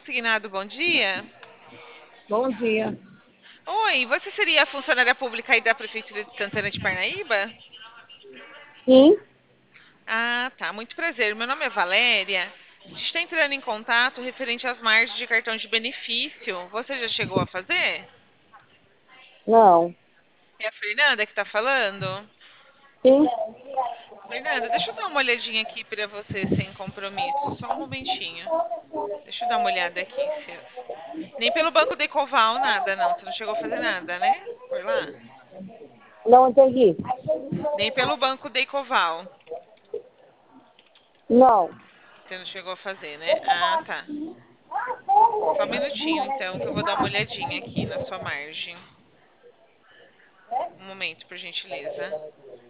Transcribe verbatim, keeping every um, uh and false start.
Consignado, bom dia. Bom dia. Oi, você seria a funcionária pública aí da Prefeitura de Santana de Parnaíba? Sim, Ah, tá. Muito prazer. Meu nome é Valéria. A gente está entrando em contato referente às margens de cartão de benefício. Você já chegou a fazer? não. É a Fernanda que está falando? Sim, Fernanda, deixa eu dar uma olhadinha aqui para você sem compromisso. Só um momentinho. Deixa eu dar uma olhada aqui. se- Nem pelo Banco Decoval, nada, não. Você não chegou a fazer nada, né? Foi lá? não entendi. Nem pelo Banco Decoval. Não. Você não chegou a fazer, né? Ah, tá. Só um minutinho, então, que eu vou dar uma olhadinha aqui na sua margem. Um momento, por gentileza.